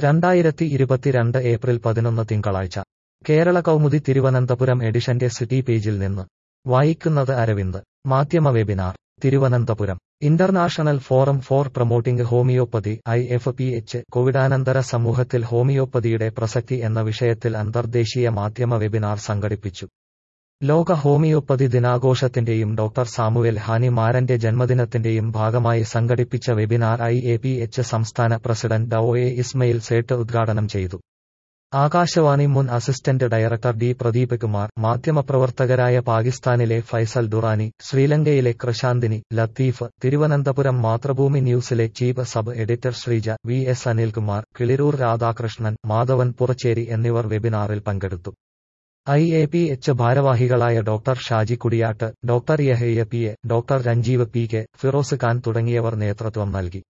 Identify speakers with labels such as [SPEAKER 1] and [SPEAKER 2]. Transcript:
[SPEAKER 1] 2022 April 11 തിങ്കളാഴ്ച കേരള കൗമുദി തിരുവനന്തപുരം എഡിഷന്റെ city പേജിൽ നിന്ന് വായിക്കുന്നത് അരവിന്ദ്. മാധ്യമ webinar Thiruvananthapuram. International forum for promoting homoeopathy IFPH കോവിഡാനന്തര സമൂഹത്തിൽ ഹോമിയോപ്പതിയുടെ പ്രസക്തി എന്ന വിഷയത്തിൽ അന്തർദേശീയ മാധ്യമ വെബിനാർ സംഘടിപ്പിച്ചു. ലോക ഹോമിയോപ്പതി ദിനാഘോഷത്തിന്റെയും ഡോക്ടർ സാമുവേൽ ഹാനി മാരന്റെ ജന്മദിനത്തിന്റെയും ഭാഗമായി സംഘടിപ്പിച്ച വെബിനാർ IAPH സംസ്ഥാന പ്രസിഡന്റ് OA ഇസ്മയിൽ സേട്ട് ഉദ്ഘാടനം ചെയ്തു. ആകാശവാണി മുൻ assistant director D Pradeep Kumar, മാധ്യമപ്രവർത്തകരായ പാകിസ്ഥാനിലെ ഫൈസൽ ദുറാനി, ശ്രീലങ്കയിലെ കൃഷാന്തിനി, ലത്തീഫ്, തിരുവനന്തപുരം മാതൃഭൂമി ന്യൂസിലെ chief sub editor Sreeja, VS Anilkumar, Kiliroor Radhakrishnan, Madhavan Puracheri എന്നിവർ വെബിനാറിൽ പങ്കെടുത്തു. IAPH ഭാരവാഹികളായ doctor Shaji Kudiyattu, doctor Yahya PA, doctor Ranjeev PK, Firoz Khan തുടങ്ങിയവർ നേതൃത്വം നൽകി.